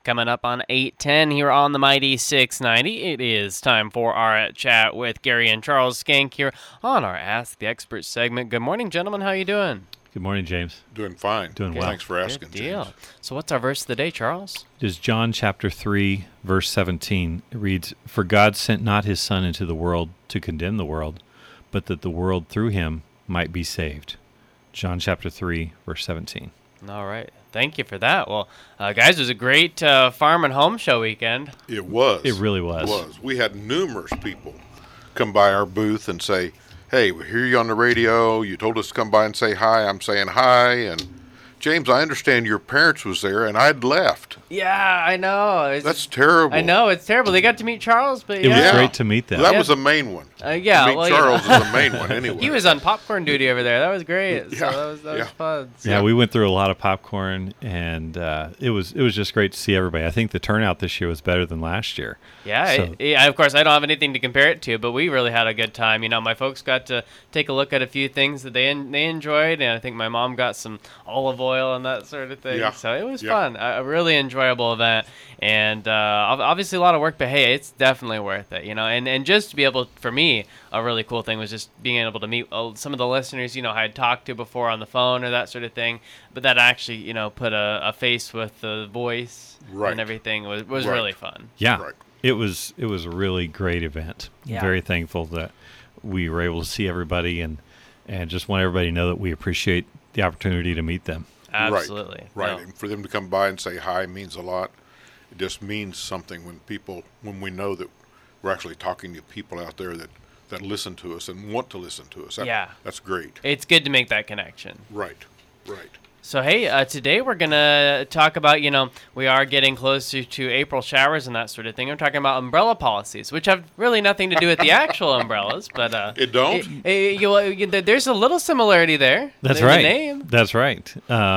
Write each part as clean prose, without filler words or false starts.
Coming up on 8:10 here on the Mighty 690, it is time for our chat with Gary and Charles Skank here on our Ask the Expert segment. Good morning, gentlemen. How you doing? Good morning, James. Doing fine. Doing well. Thanks for asking, Good deal. James. So what's our verse of the day, Charles? It is John chapter 3, verse 17. It reads, "For God sent not his Son into the world to condemn the world, but that the world through him might be saved." John chapter 3, verse 17. All right. Thank you for that. Well, guys, it was a great farm and home show weekend. It was. It really was. It was. We had numerous people come by our booth and say, "Hey, we hear you on the radio. You told us to come by and say hi." I'm saying hi. And James, I understand your parents was there, and I'd left. Yeah, I know. That's terrible. I know, it's terrible. They got to meet Charles, but It was Yeah. great to meet them. Well, that Yeah. was the main one. yeah, To meet well, Charles is the main one anyway. He was on popcorn duty over there. That was great. So Yeah, that was yeah. fun. So- Yeah, we went through a lot of popcorn, and it was just great to see everybody. I think the turnout this year was better than last year. Yeah, So- of course, I don't have anything to compare it to, but we really had a good time. You know, my folks got to take a look at a few things that they enjoyed, and I think my mom got some olive oil and that sort of thing. Yeah. So it was Yeah. fun, a really enjoyable event, and obviously a lot of work, but hey, it's definitely worth it, you know. And just to be able, for me, a really cool thing was just being able to meet some of the listeners, you know, I had talked to before on the phone or that sort of thing, but that actually, you know, put a face with the voice Right. and everything was Right. really fun. Yeah, Right. it was a really great event. Yeah. Very thankful that we were able to see everybody, and just want everybody to know that we appreciate the opportunity to meet them. Absolutely. Right. No. And for them to come by and say hi means a lot. It just means something when we know that we're actually talking to people out there that listen to us and want to listen to us. Yeah. That's great. It's good to make that connection. Right. Right. So, hey, today we're going to talk about, you know, we are getting closer to April showers and that sort of thing. We're talking about umbrella policies, which have really nothing to do with the actual umbrellas, but... It don't? There's a little similarity there. That's There's right. a name. That's right.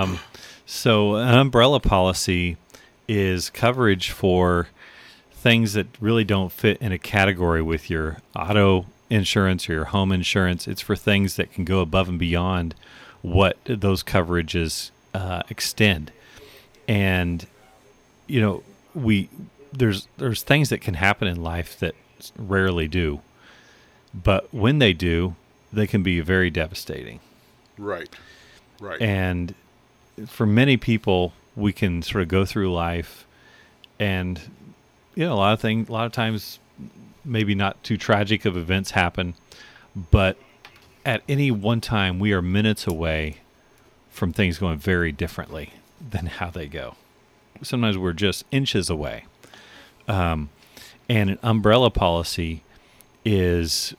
So an umbrella policy is coverage for things that really don't fit in a category with your auto insurance or your home insurance. It's for things that can go above and beyond what those coverages extend. And you know, there's things that can happen in life that rarely do, but when they do, they can be very devastating. Right. Right. And for many people, we can sort of go through life, and you know, a lot of times, maybe not too tragic of events happen, but at any one time, we are minutes away from things going very differently than how they go. Sometimes we're just inches away. And an umbrella policy is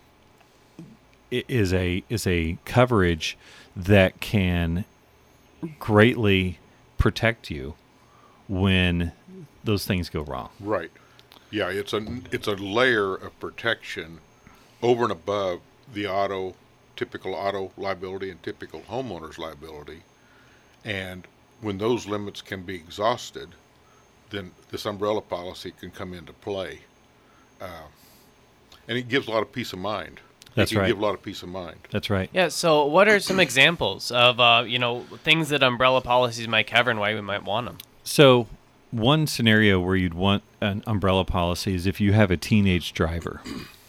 a coverage that can greatly protect you when those things go wrong. Right. Yeah, it's a layer of protection over and above the typical auto liability and typical homeowner's liability. And when those limits can be exhausted, then this umbrella policy can come into play. And it gives a lot of peace of mind. That's it can right. give a lot of peace of mind. That's right. Yeah, so what are some examples of, you know, things that umbrella policies might cover and why we might want them? So one scenario where you'd want an umbrella policy is if you have a teenage driver.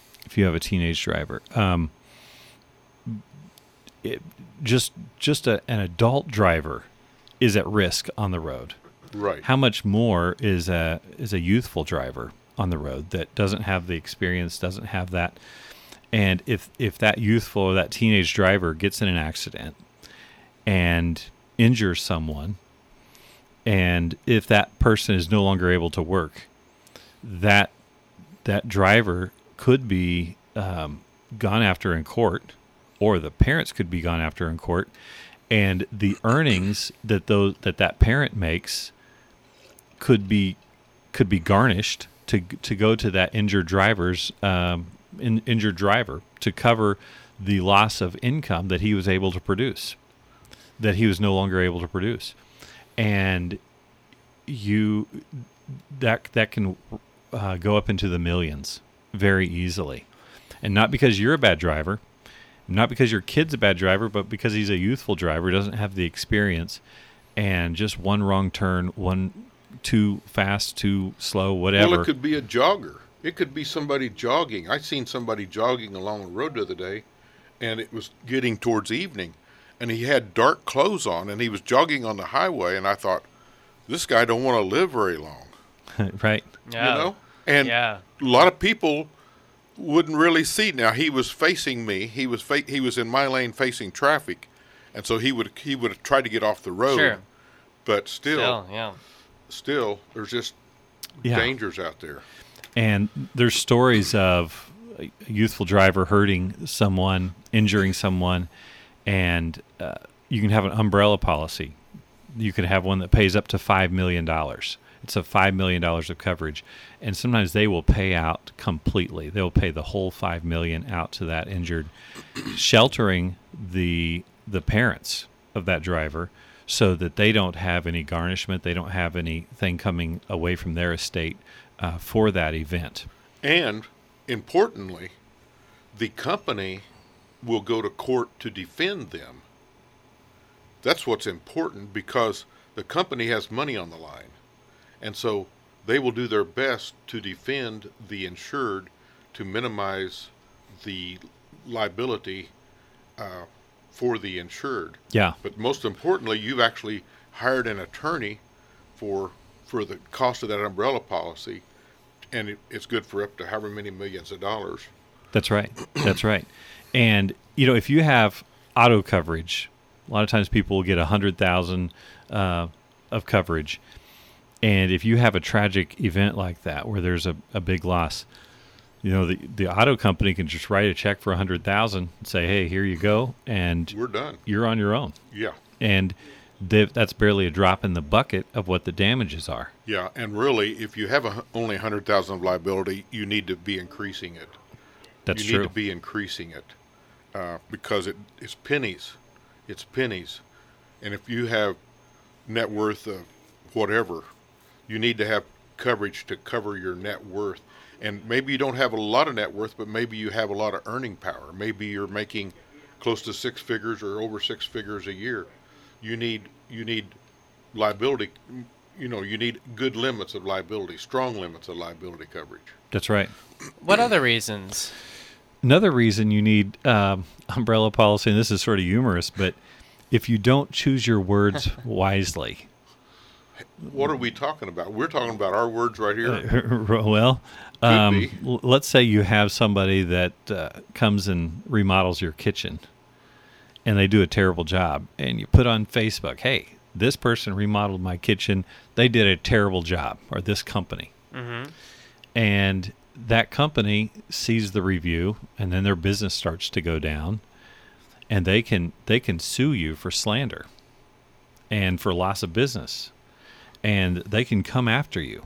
An adult driver is at risk on the road. Right. How much more is a youthful driver on the road that doesn't have the experience, doesn't have that. And if that youthful or that teenage driver gets in an accident and injures someone, and if that person is no longer able to work, that driver could be gone after in court, or the parents could be gone after in court, and the earnings that parent makes could be garnished to go to that injured driver's injured driver to cover the loss of income that he was able to produce, that he was no longer able to produce. And that can go up into the millions very easily. And not because you're a bad driver, not because your kid's a bad driver, but because he's a youthful driver, doesn't have the experience, and just one wrong turn, one too fast, too slow, whatever. Well, it could be a jogger. It could be somebody jogging. I seen somebody jogging along the road the other day, and it was getting towards evening, and he had dark clothes on, and he was jogging on the highway, and I thought, this guy don't want to live very long. Right. Yeah. You know? And Yeah. a lot of people wouldn't really see. Now, he was facing me. He was in my lane facing traffic, and so he would have tried to get off the road. Sure. But still, Yeah. there's just Yeah. dangers out there. And there's stories of a youthful driver hurting someone, injuring someone, and you can have an umbrella policy. You could have one that pays up to $5 million. It's a $5 million of coverage. And sometimes they will pay out completely. They'll pay the whole $5 million out to that injured, sheltering the parents of that driver so that they don't have any garnishment. They don't have anything coming away from their estate for that event. And importantly, the company will go to court to defend them. That's what's important, because the company has money on the line. And so they will do their best to defend the insured to minimize the liability for the insured. Yeah. But most importantly, you've actually hired an attorney for the cost of that umbrella policy, and it's good for up to however many millions of dollars. That's right. That's right. And, if you have auto coverage, a lot of times people will get $100,000 of coverage. And if you have a tragic event like that where there's a big loss, the auto company can just write a check for $100,000 and say, hey, here you go. And We're done. you're on your own. Yeah. And that's barely a drop in the bucket of what the damages are. Yeah, and really, if you have only 100,000 of liability, you need to be increasing it. That's you true. need to be increasing it because it's pennies. It's pennies. And if you have net worth of whatever, you need to have coverage to cover your net worth. And maybe you don't have a lot of net worth, but maybe you have a lot of earning power. Maybe you're making close to six figures or over six figures a year. You need liability. You need good limits of liability, strong limits of liability coverage. That's right. What other reasons? Another reason you need umbrella policy, and this is sort of humorous, but if you don't choose your words wisely. What are we talking about? We're talking about our words right here. Well, be. let's say you have somebody that comes and remodels your kitchen, and they do a terrible job, and you put on Facebook, hey, this person remodeled my kitchen. They did a terrible job, or this company. Mm-hmm. And that company sees the review, and then their business starts to go down, and they can sue you for slander and for loss of business, and they can come after you,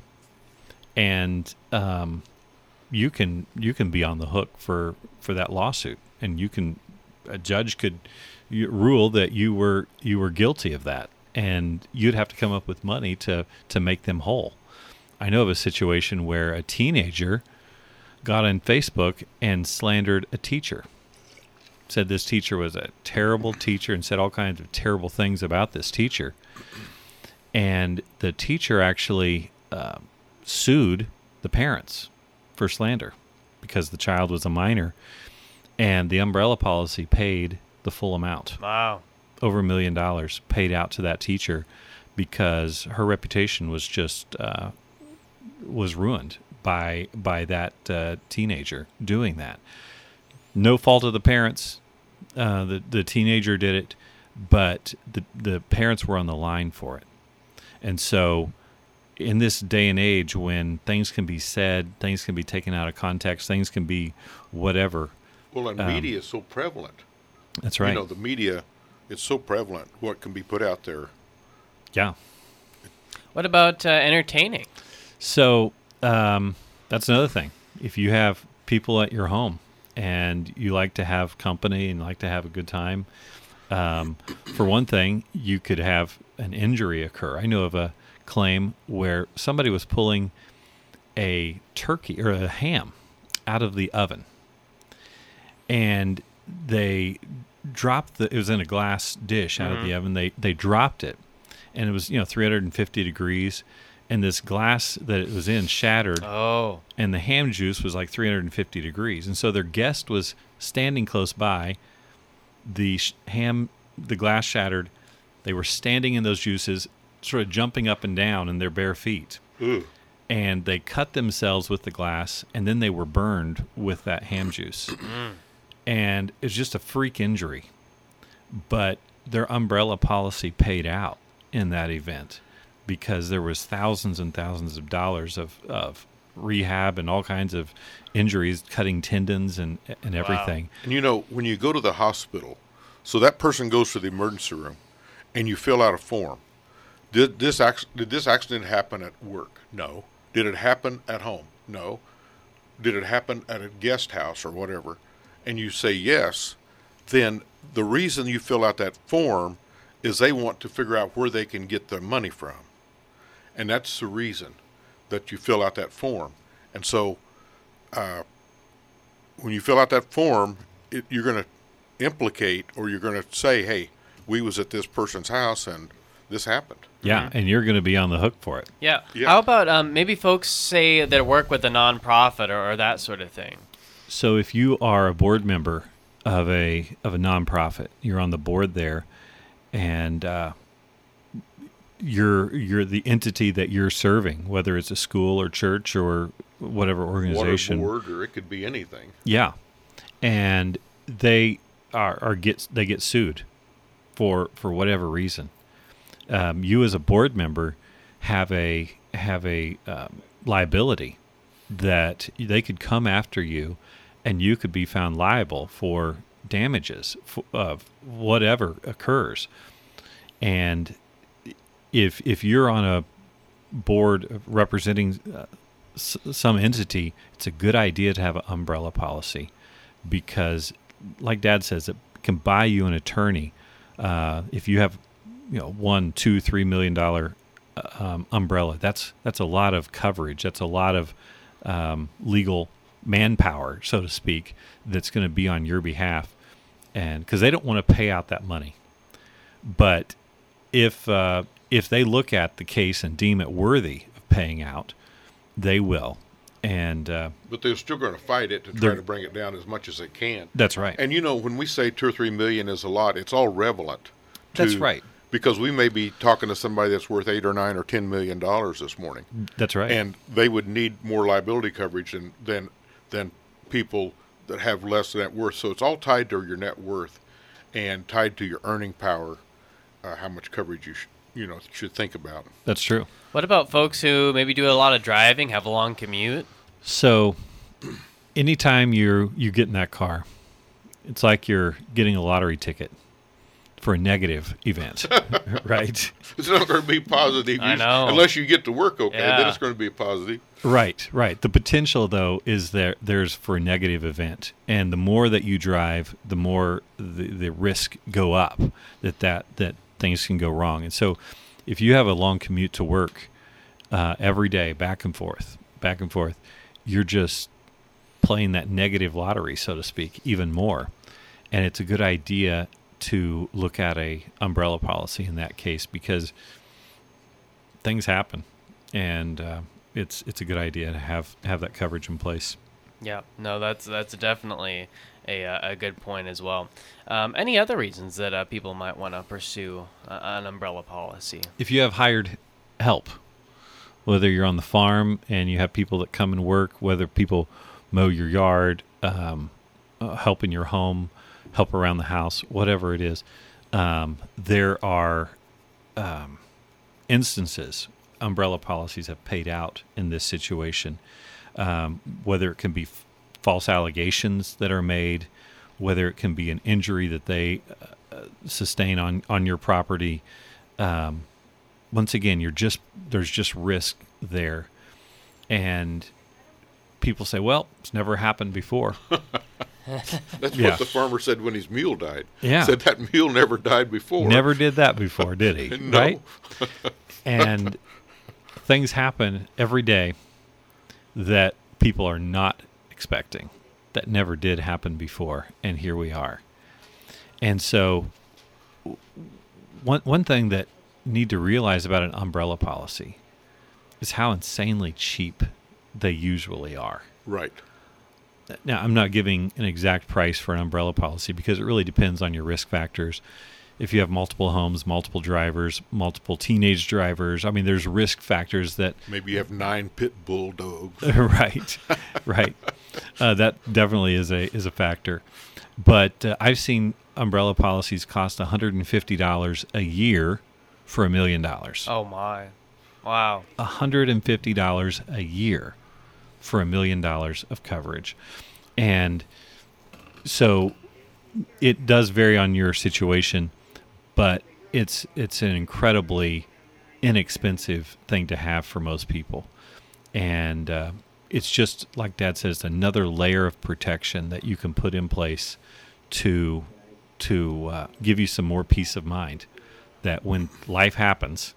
and you can be on the hook for that lawsuit, and a judge could rule that you were guilty of that, and you'd have to come up with money to make them whole. I know of a situation where a teenager got on Facebook and slandered a teacher. Said this teacher was a terrible teacher and said all kinds of terrible things about this teacher. And the teacher actually sued the parents for slander because the child was a minor, and the umbrella policy paid the full amount. Wow. Over $1 million paid out to that teacher because her reputation was just was ruined by that teenager doing that. No fault of the parents. The teenager did it, but the parents were on the line for it. And so in this day and age when things can be said, things can be taken out of context, things can be whatever. Well, and media is so prevalent. That's right. The media, it's so prevalent what can be put out there. Yeah. What about entertaining? So that's another thing. If you have people at your home and you like to have company and like to have a good time, for one thing, you could have an injury occur. I know of a claim where somebody was pulling a turkey or a ham out of the oven, and they dropped it was in a glass dish out of the oven. They dropped it, and it was 350 degrees, and this glass that it was in shattered, Oh. and the ham juice was like 350 degrees. And so their guest was standing close by. The glass shattered. They were standing in those juices, sort of jumping up and down in their bare feet. Ooh. And they cut themselves with the glass, and then they were burned with that ham juice. And it's just a freak injury. But their umbrella policy paid out in that event because there was thousands and thousands of dollars of rehab and all kinds of injuries, cutting tendons and everything. And you know, when you go to the hospital, so that person goes to the emergency room, and you fill out a form. Did this accident happen at work? No. Did it happen at home? No. Did it happen at a guest house or whatever? And you say yes, then the reason you fill out that form is they want to figure out where they can get the money from. And that's the reason that you fill out that form. And so when you fill out that form, you're going to implicate, or you're going to say, hey, we was at this person's house and this happened. Yeah, and you're going to be on the hook for it. Yeah. Yeah. How about maybe folks say that work with a nonprofit or that sort of thing? So if you are a board member of a nonprofit, you're on the board there, and you're the entity that you're serving, whether it's a school or church or whatever organization. Water board, or it could be anything. Yeah, and they get sued for whatever reason. You as a board member have a liability that they could come after you, and you could be found liable for damages of whatever occurs. And if you're on a board representing some entity, it's a good idea to have an umbrella policy, because, like Dad says, it can buy you an attorney. If you have, $1, $2, $3 million umbrella, that's a lot of coverage. That's a lot of legal manpower, so to speak, that's going to be on your behalf, and because they don't want to pay out that money. But if they look at the case and deem it worthy of paying out, they will. And but they're still going to fight it to try to bring it down as much as they can. That's right. And when we say 2 or 3 million is a lot, it's all relevant. That's right. Because we may be talking to somebody that's worth $8 or $9 or $10 million this morning. That's right. And they would need more liability coverage than people that have less net worth. So it's all tied to your net worth and tied to your earning power, how much coverage you should think about. That's true. What about folks who maybe do a lot of driving, have a long commute? So anytime you get in that car, it's like you're getting a lottery ticket for a negative event, right? It's not going to be positive. I know. Unless you get to work okay, Yeah. then it's going to be positive. Right. The potential, though, is there's for a negative event. And the more that you drive, the more the risk go up that things can go wrong. And so if you have a long commute to work every day, back and forth, you're just playing that negative lottery, so to speak, even more. And it's a good idea to look at a umbrella policy in that case, because things happen, and it's a good idea to have that coverage in place. Yeah, no, that's definitely a good point as well. Any other reasons that people might want to pursue an umbrella policy? If you have hired help, whether you're on the farm and you have people that come and work, whether people mow your yard, help in your home, help around the house, whatever it is, there are instances umbrella policies have paid out in this situation, whether it can be false allegations that are made, whether it can be an injury that they sustain on your property. Once again, there's just risk there, and people say, "Well, it's never happened before." That's Yeah. what the farmer said when his mule died. Yeah. Said that mule never died before. Never did that before, did he? No. Right? And things happen every day that people are not expecting, that never did happen before, and here we are. And so one thing that you need to realize about an umbrella policy is how insanely cheap they usually are. Right. Now, I'm not giving an exact price for an umbrella policy because it really depends on your risk factors. If you have multiple homes, multiple drivers, multiple teenage drivers, I mean, there's risk factors that... Maybe you have 9 pit bull dogs. Right. That definitely is a factor. But I've seen umbrella policies cost $150 a year for $1 million. Oh, my. Wow. $150 a year for $1 million of coverage. And so it does vary on your situation, but it's an incredibly inexpensive thing to have for most people. And it's just, like Dad says, another layer of protection that you can put in place to give you some more peace of mind that when life happens,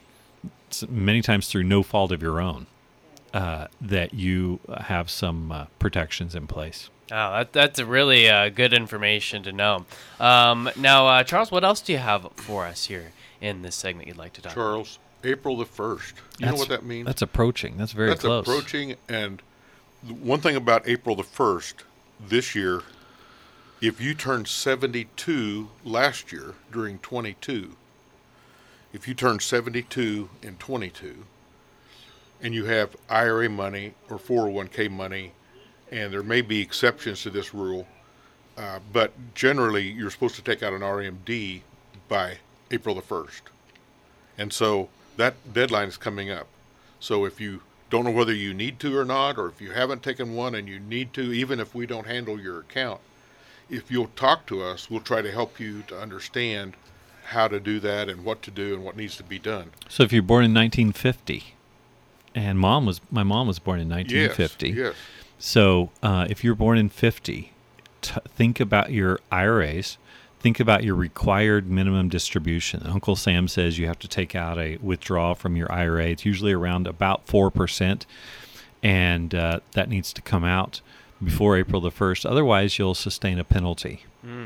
many times through no fault of your own, that you have some protections in place. Oh, that's really good information to know. Now, Charles, what else do you have for us here in this segment you'd like to talk about? Charles, April the 1st. You know what that means? That's approaching. That's very close. That's approaching, and one thing about April the 1st this year, if you turned 72 last year during 22, if you turned 72 in 22, and you have IRA money or 401k money, and there may be exceptions to this rule, but generally you're supposed to take out an RMD by April the 1st. And so that deadline is coming up. So if you don't know whether you need to or not, or if you haven't taken one and you need to, even if we don't handle your account, if you'll talk to us, we'll try to help you to understand how to do that and what to do and what needs to be done. So if you're born in 1950, and my mom was born in 1950. Yes. So if you're born in 50, think about your IRAs. Think about your required minimum distribution. Uncle Sam says you have to take out a withdrawal from your IRA. It's usually around about 4%, and that needs to come out before April the 1st. Otherwise, you'll sustain a penalty.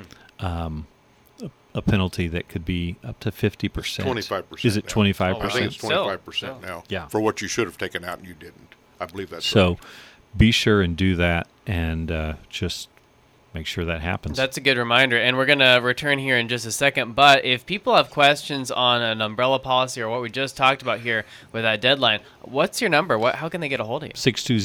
A penalty that could be up to 50%. 25%. Is it 25%? I think it's 25% now. Yeah. For what you should have taken out and you didn't. I believe that's so. right. Be sure and do that, and just make sure that happens. That's a good reminder, and we're going to return here in just a second. But if people have questions on an umbrella policy or what we just talked about here with that deadline, what's your number? How can they get a hold of you?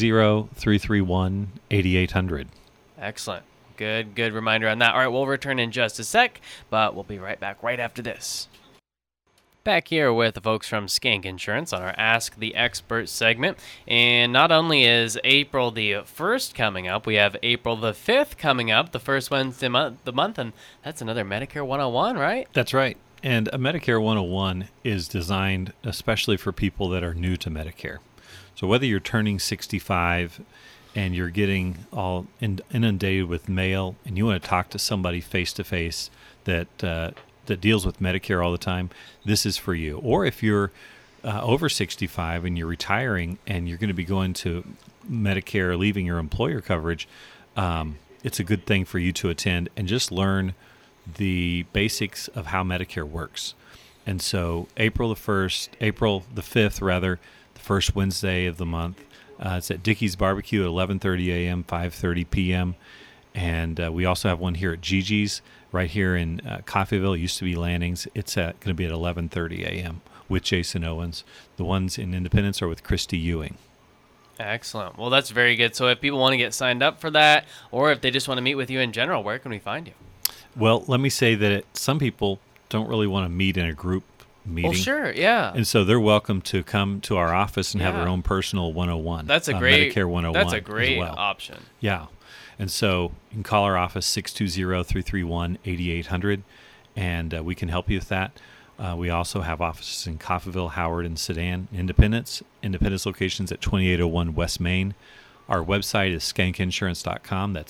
620-331-8800. Excellent. Good reminder on that. All right, we'll return in just a sec, but we'll be right back right after this. Back here with the folks from Skank Insurance on our Ask the Expert segment. And not only is April the 1st coming up, we have April the 5th coming up, the first Wednesday the month, and that's another Medicare 101, right? That's right. And a Medicare 101 is designed especially for people that are new to Medicare. So whether you're turning 65 and you're getting all inundated with mail and you want to talk to somebody face-to-face that deals with Medicare all the time, this is for you. Or if you're over 65 and you're retiring and you're going to be going to Medicare or leaving your employer coverage, it's a good thing for you to attend and just learn the basics of how Medicare works. And so April the 5th, the first Wednesday of the month, it's at Dickey's Barbecue at 11:30 a.m., 5:30 p.m., and we also have one here at Gigi's right here in Coffeyville. It used to be Lanning's. It's going to be at 11:30 a.m. with Jason Owens. The ones in Independence are with Christy Ewing. Excellent. Well, that's very good. So if people want to get signed up for that, or if they just want to meet with you in general, where can we find you? Well, let me say that some people don't really want to meet in a group meeting. Well, sure, yeah. And so they're welcome to come to our office and have their own personal 101. That's a great Medicare 101. That's a great option. Yeah. And so you can call our office 620-331-8800, and we can help you with that. We also have offices in Coffeyville, Howard, and Sedan. Independence locations at 2801 West Main. Our website is skankinsurance.com. That's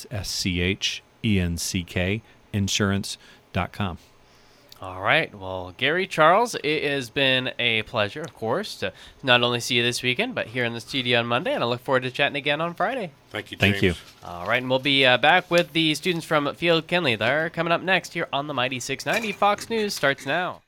SCHENCK insurance.com. All right. Well, Gary, Charles, it has been a pleasure, of course, to not only see you this weekend, but here in the studio on Monday, and I look forward to chatting again on Friday. Thank you, James. Thank you. All right, and we'll be back with the students from Field Kinley. They're coming up next here on the Mighty 690. Fox News starts now.